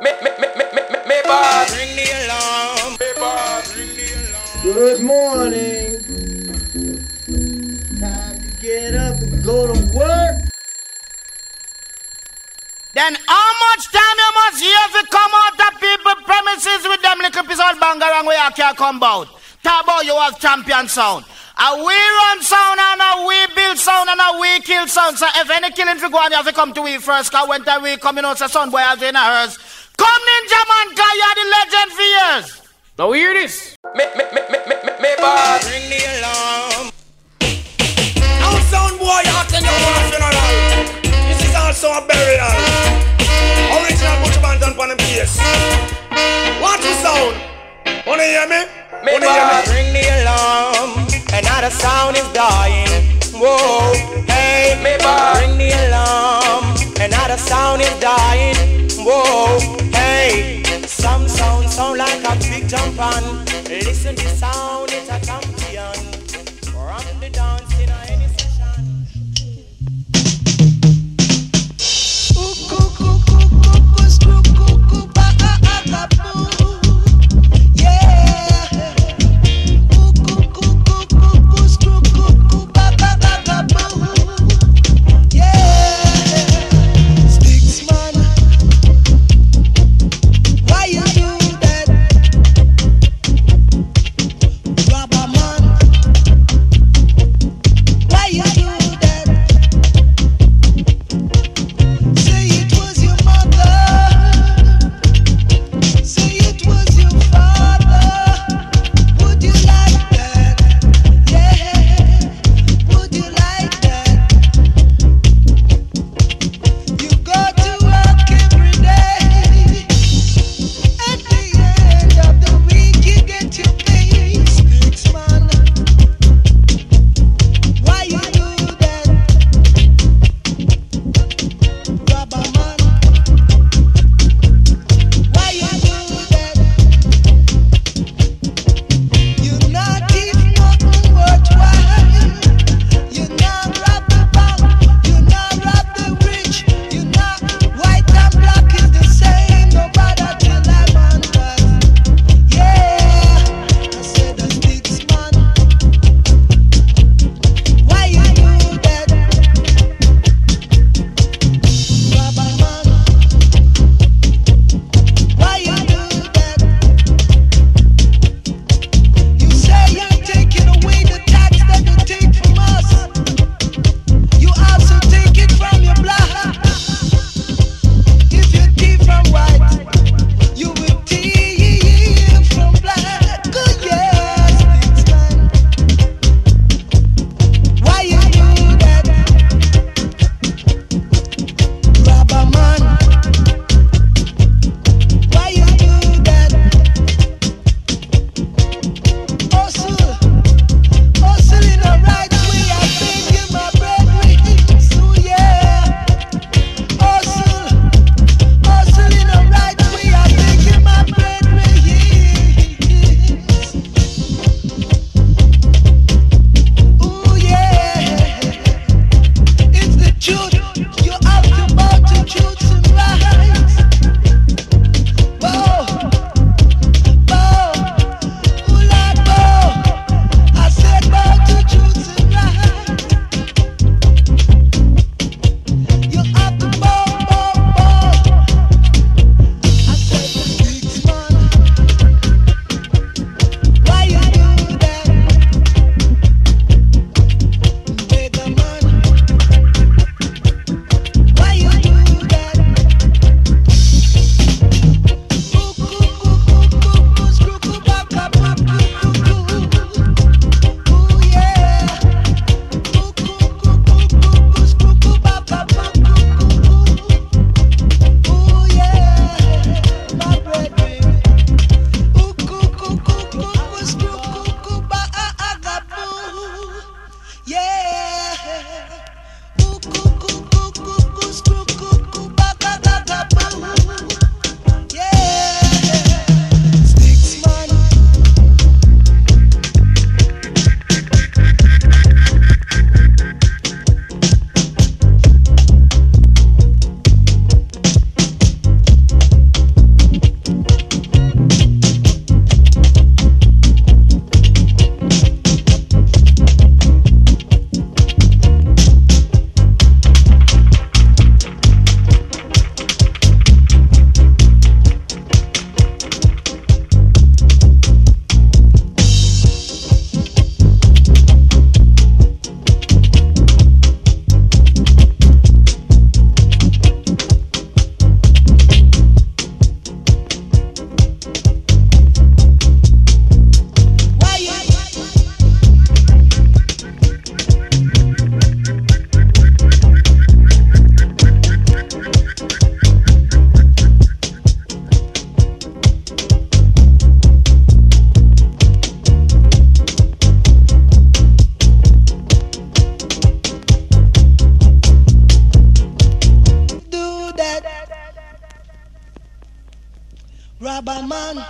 Me boss. Ring the alarm. Me boss. Ring the alarm. Good morning. Time to get up and go to work. Then how much time you must hear if you come out of people premises with them little piece of bangarang where you can't come out? Talk about you have champion sound. A we run sound and a we build sound and a we kill sound. So if any killing for go on, you have to come to we first. Cause when time we come, you know, say son boy has in a hearse. Come Ninja Man, cause you're the legend for years. Now hear this. Me boss. Ring the alarm. Now sound boy, you attend your funeral. This is also a burial. Original Butch Banton on the bass. What to sound? Wanna hear me? Wanna hear me? Ring the alarm. Another sound is dying. Whoa, hey, ring the alarm. Another sound is dying. Whoa, hey. Some sound like a big jump on. Listen to sound, it's a champion. Run the dance in any session. Rubber man.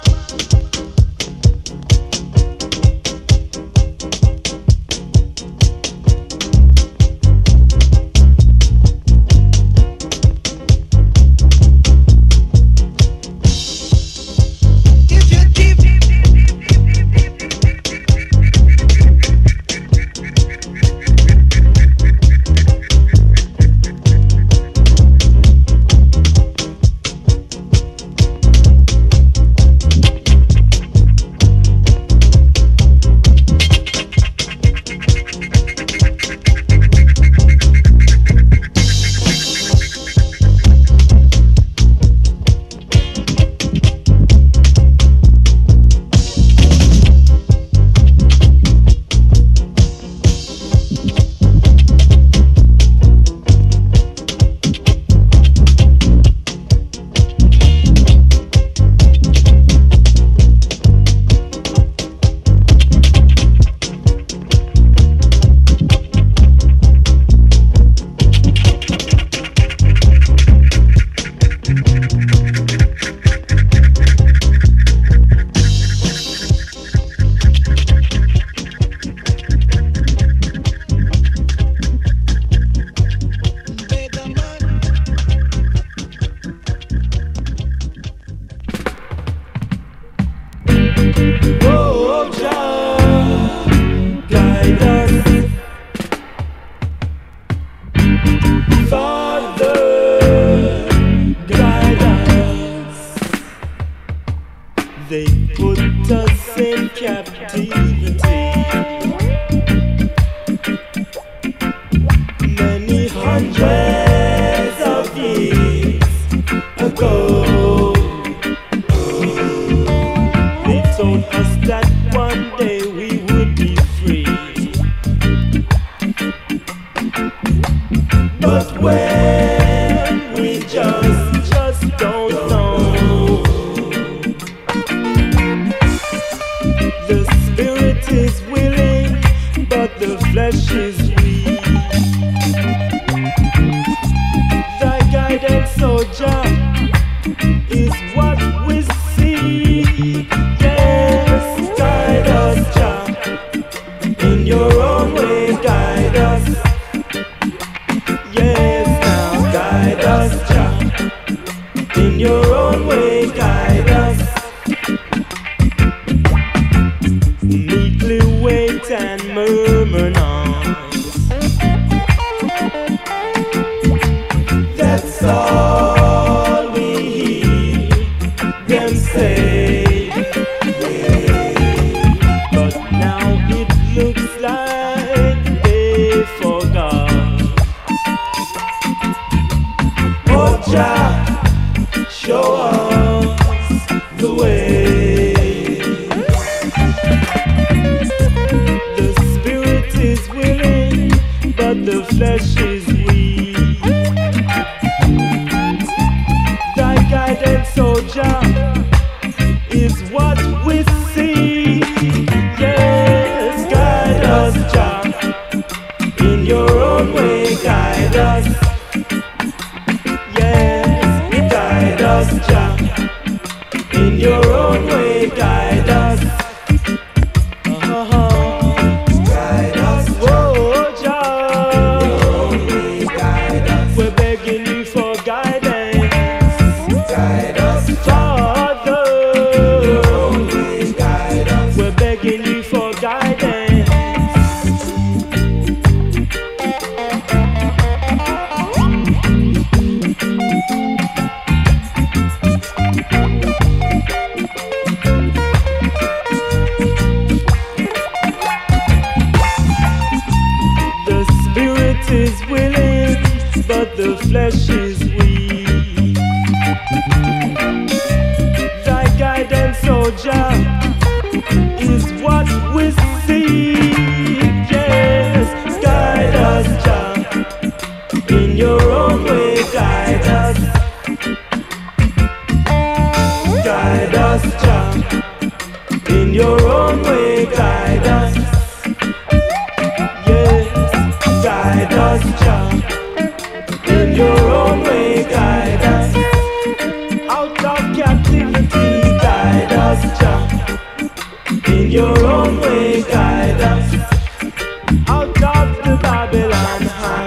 In your own way, guide us out of captivity. your own way, guide us out of the Babylon heart.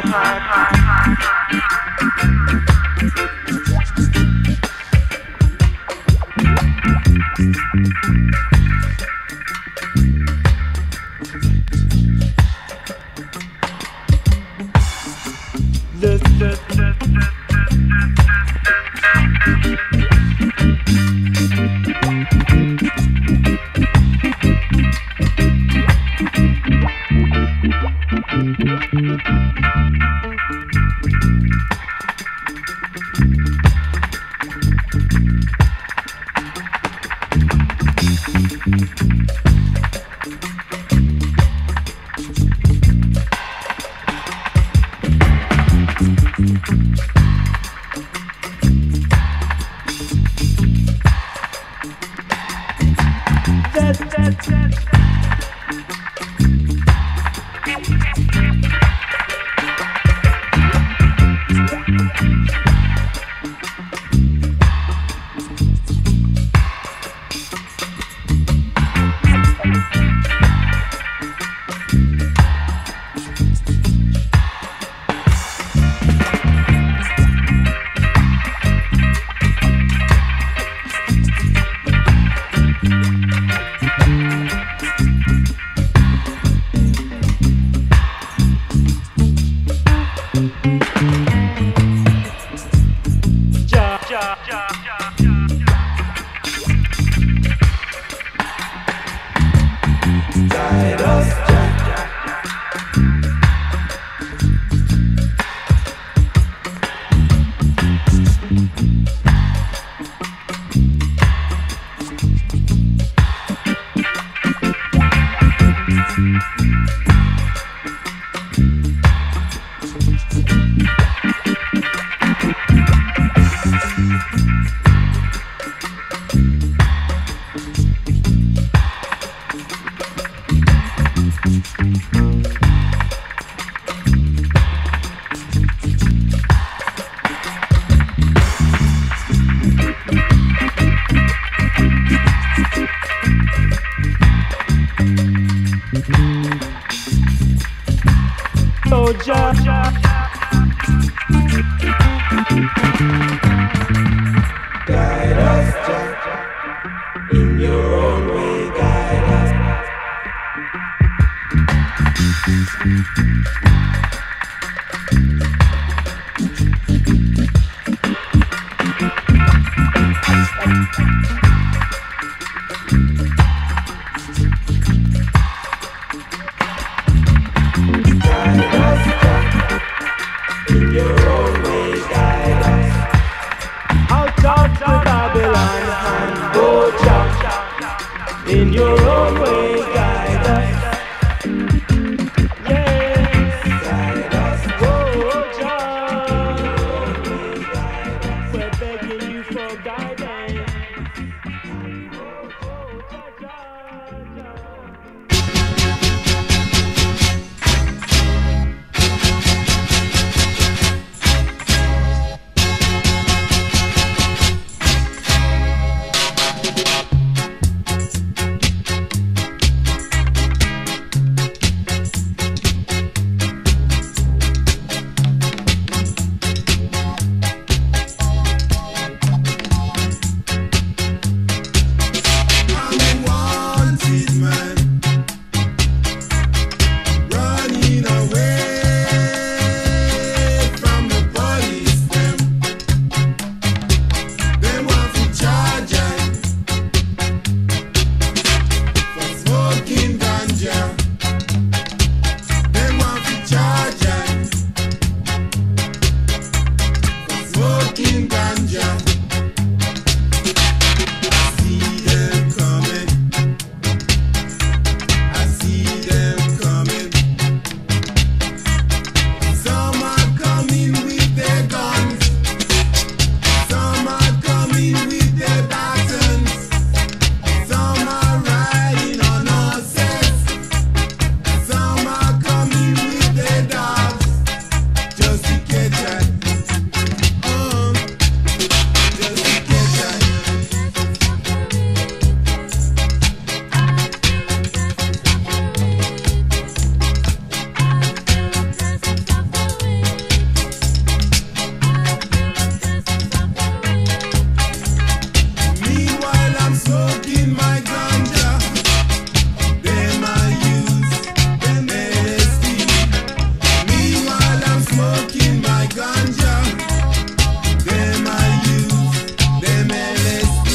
smoking my ganja. Them I use them LSD. Meanwhile I'm smoking my ganja. Them I use them LSD.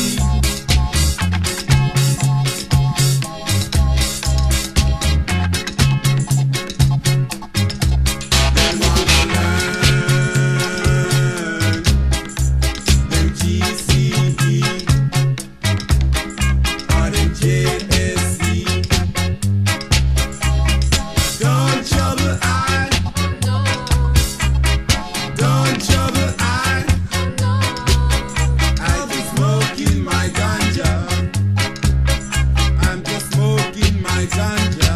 Them wanna learn them GCE or them JSC. Don't trouble I, don't trouble I. I'm just smoking my ganja. I'm just smoking my ganja.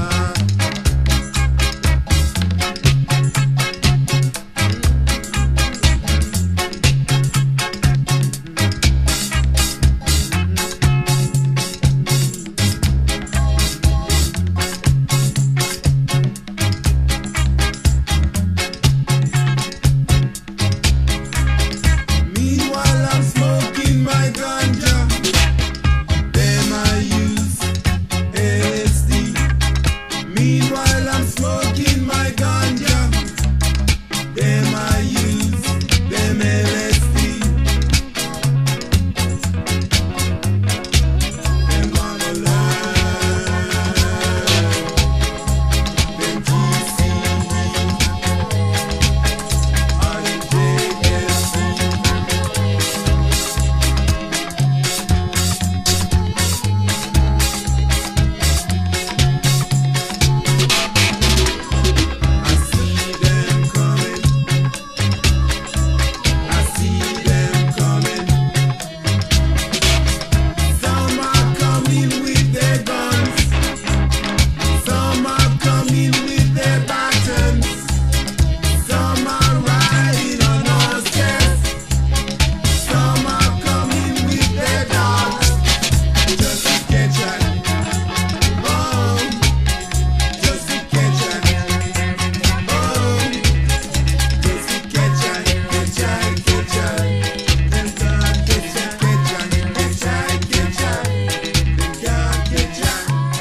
Meanwhile I'm smoking my ganja. Them I use LSD. Meanwhile I'm smoking my ganja. Them I use them LSD. Them wanna learn them GCE or them JSC. I see them coming. I see them coming. Some are coming with their guns. Some are coming with their batons. Some are riding on horses. Some are coming with their dogs. Just to catch us. Oh, just to catch us. Oh, just to catch us, catch us, catch us. Them can't catch us, catch us, catch us, catch us. Them can't catch us.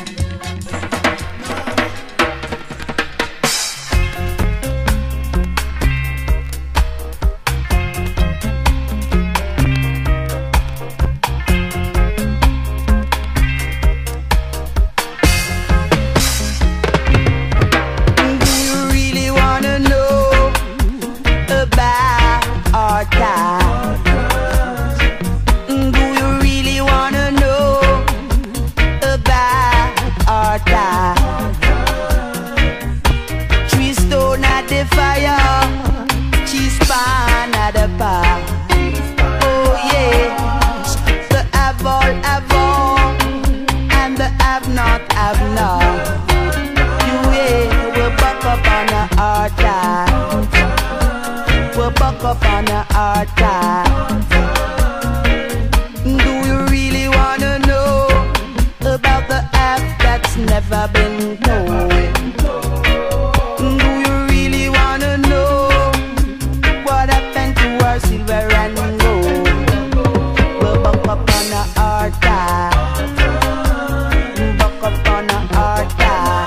Do you really wanna know about our time? Do you really wanna know about our time? 3 stone at the fire, cheese pan at the bar. Oh yeah, the have all, and the have not. You we'll buck up on a hard time. We'll buck up on a hard time. Do you really wanna know about the app that's never been told? Do you really wanna know what happened to our silver and gold? We'll buck up on a hard time. Buck up on a hard time.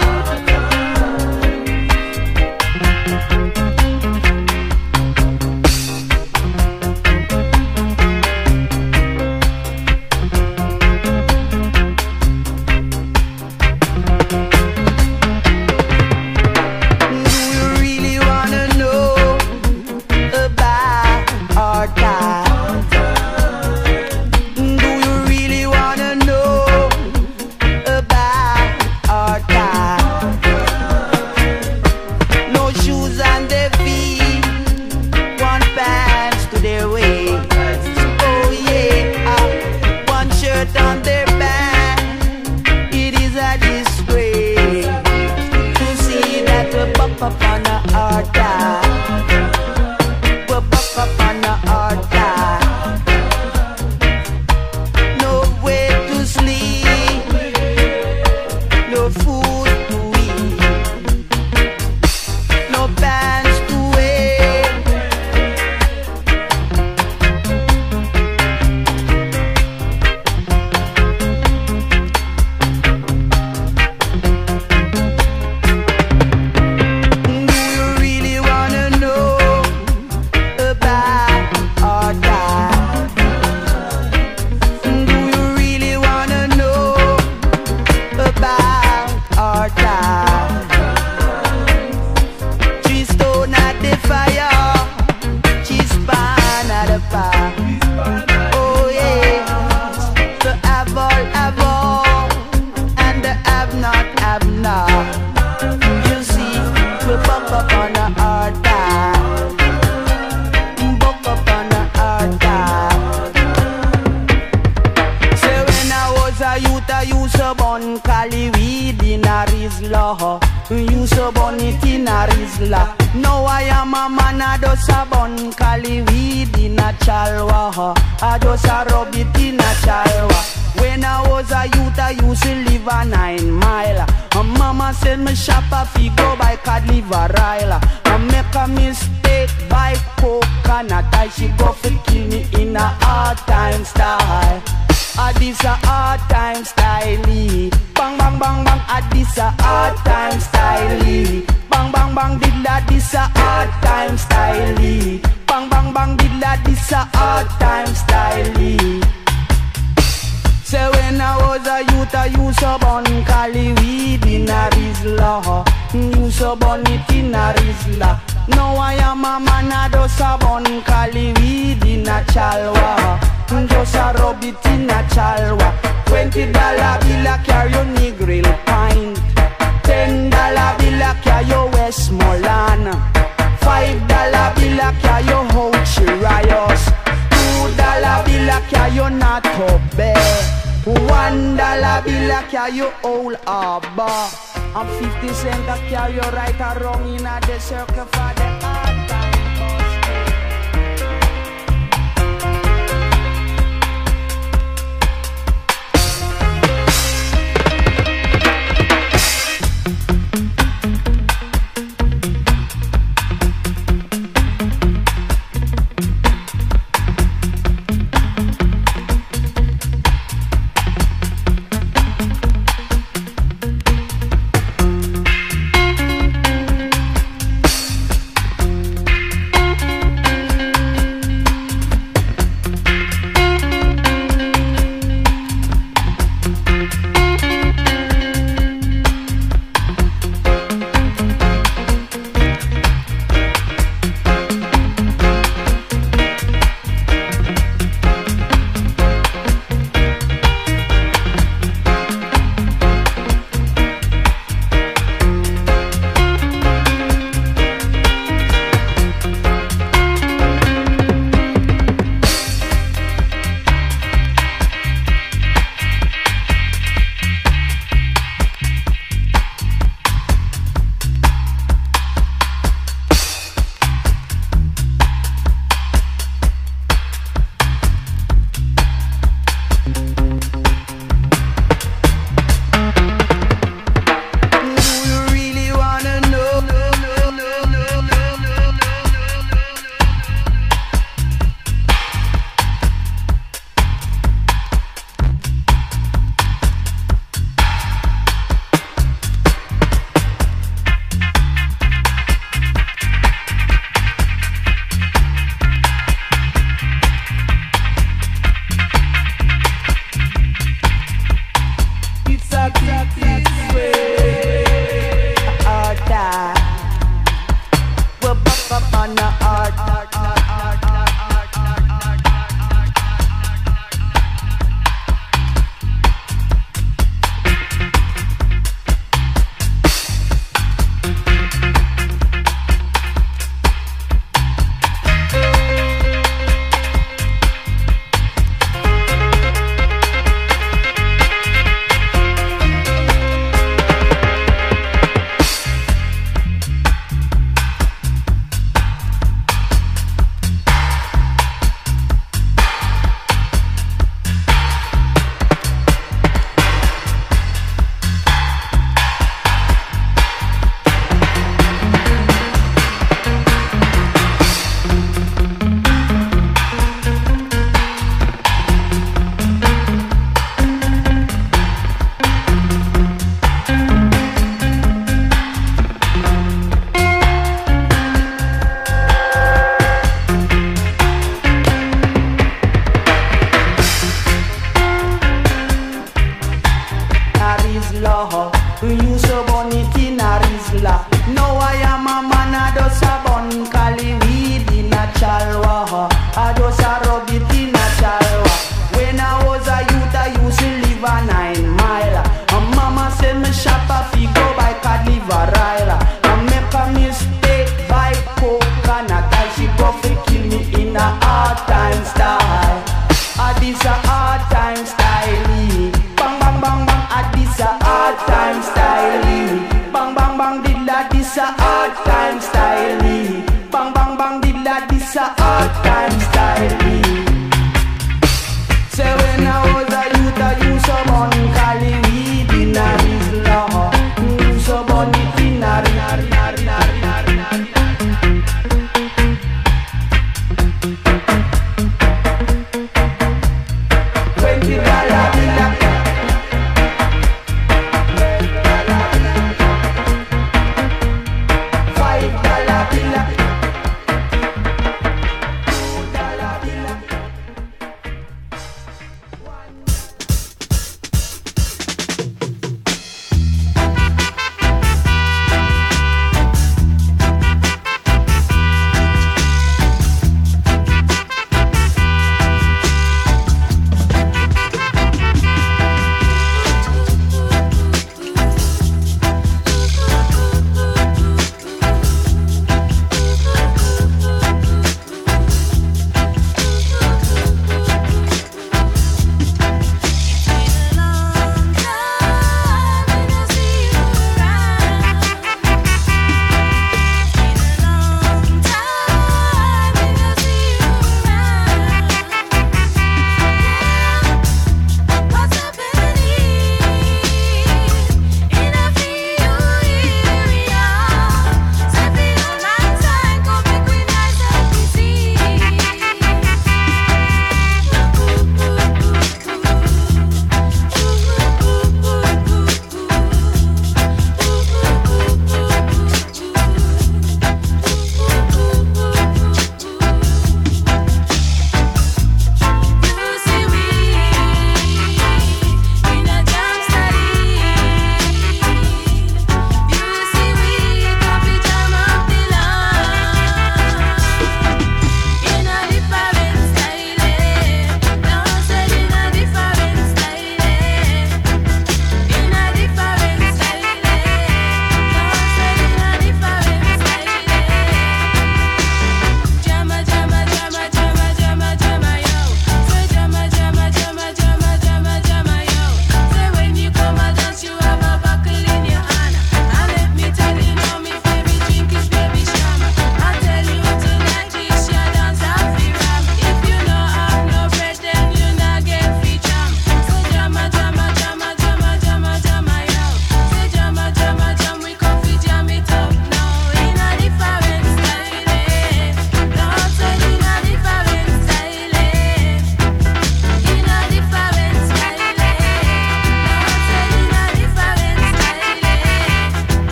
a youth, I use a bun, cali weed in a rizla. Use a bun it in a rizla. Now I am a man, I just a bun, cali weed in a chalwa. I just a rub it in a chalwa. When I was a youth, I used to live a 9 mile. And mama said me shop a fi go by card live a rile. I make a mistake by coconut. I she go fi kill me in a hard time style. This a hard time style. Bang bang bang bang. This a hard time style. Bang bang bang dilla. This a hard time style. Bang bang bang dilla. This a hard time style. Say when I was a youth, I used to bun cali weed in a rizla. Used to bun it in a rizla. Now I am a man, I just a bun cali weed in a chalwa. Just a rub it in a chalwa. $20 bill a carry your Negril pint. $10 bill a carry your Westmoreland. $5 bill a carry your Hochi Rios. $2 bill a carry your Nato Bear. $1 bill a carry your Old Harbor. And 50 cents a carry your right or wrong in a the circle for the hard time.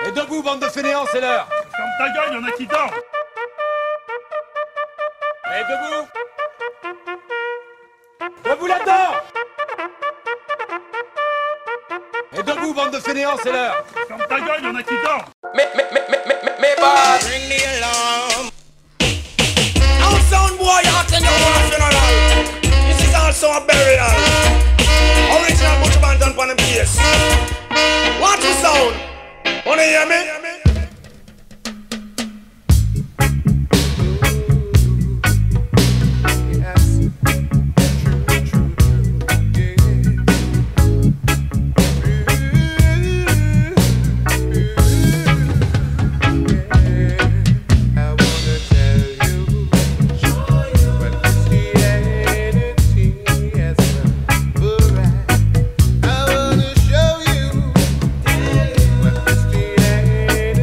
Et debout, bande de fainéants, c'est l'heure. Ferme ta gueule, y'en a qui dort. Et debout. Debout là-dedans. Et debout, bande de fainéants, c'est l'heure. Ferme ta gueule, y'en a qui dort. Mais boss, ring the alarm. Now sound boy, you attend your funeral. This is also a burial. Original Butch Banton on the bass. What to sound? Wanna hear me? I wanna show you what Christianity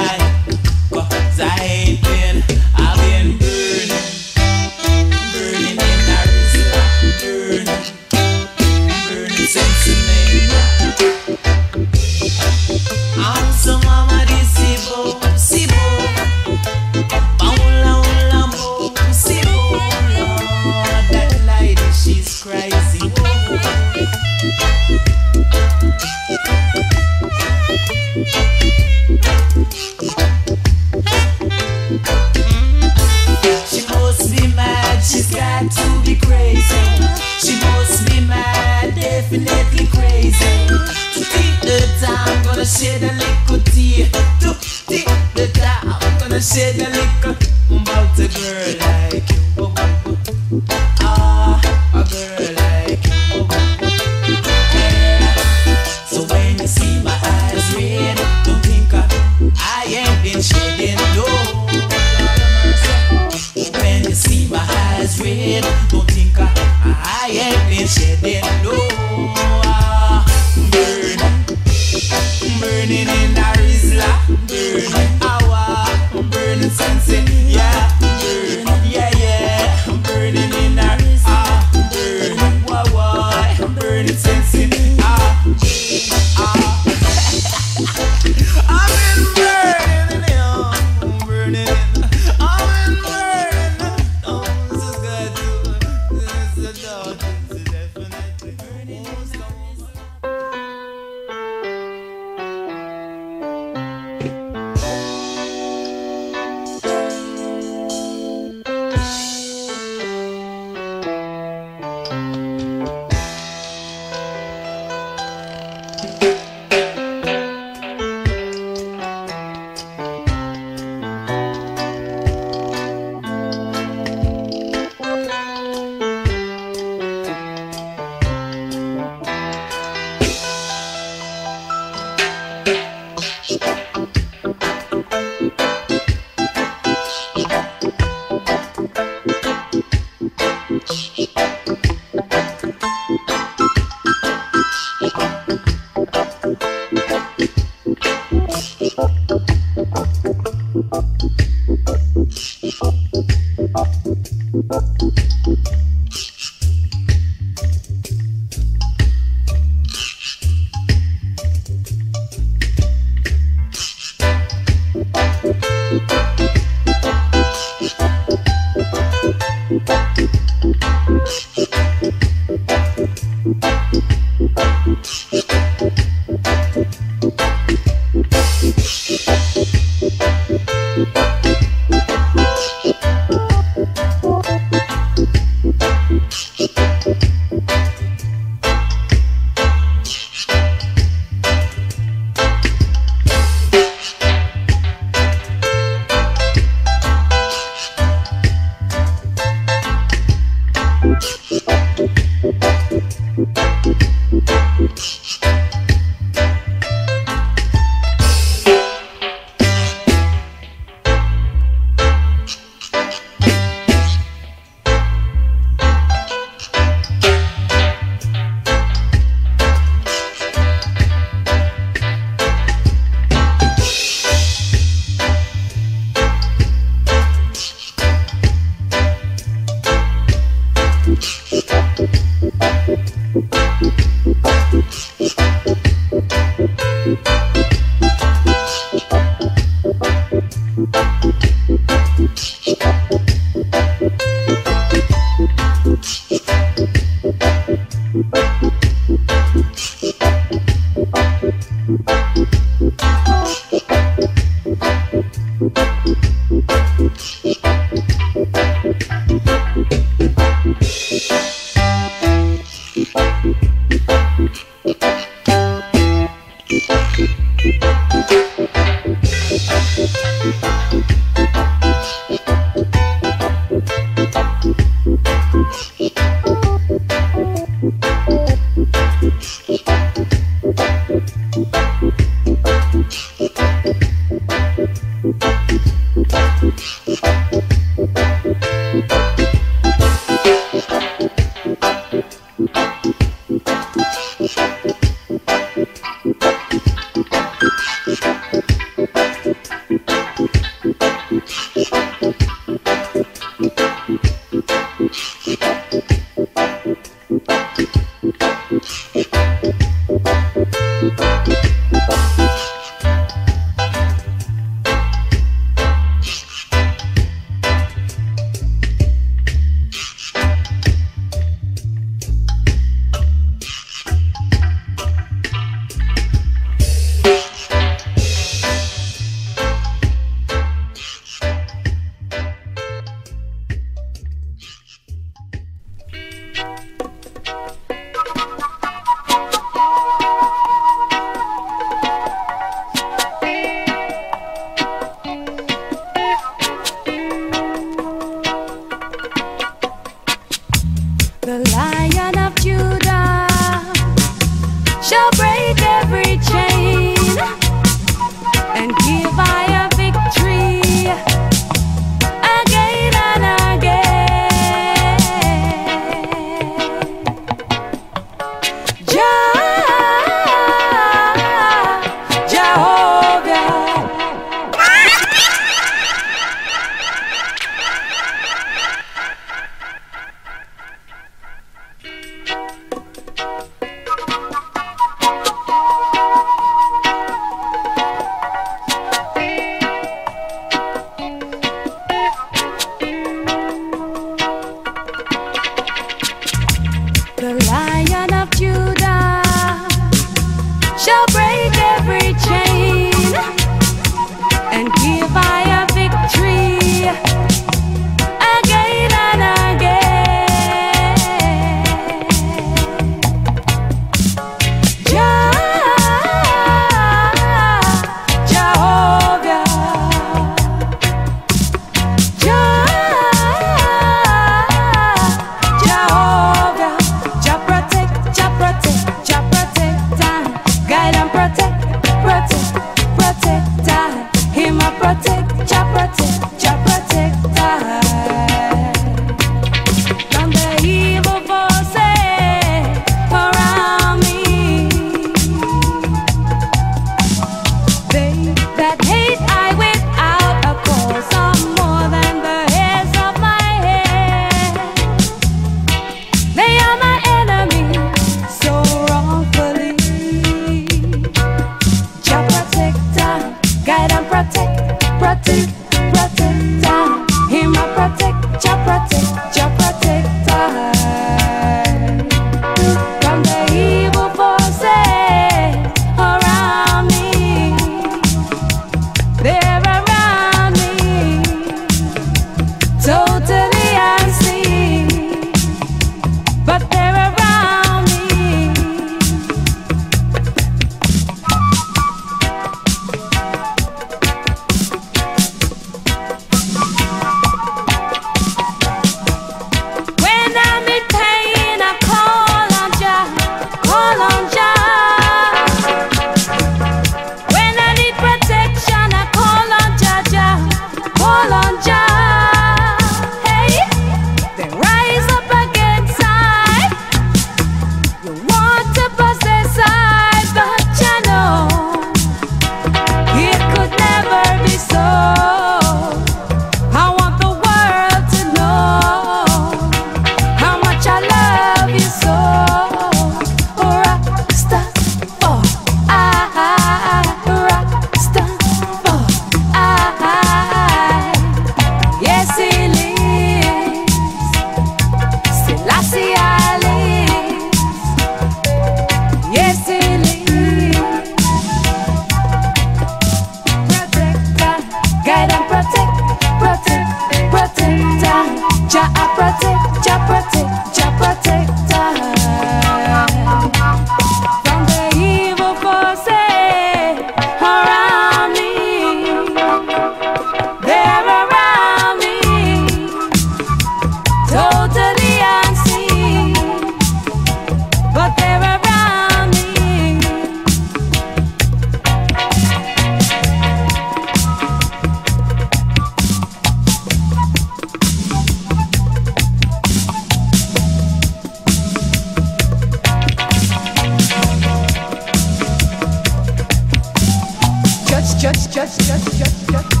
just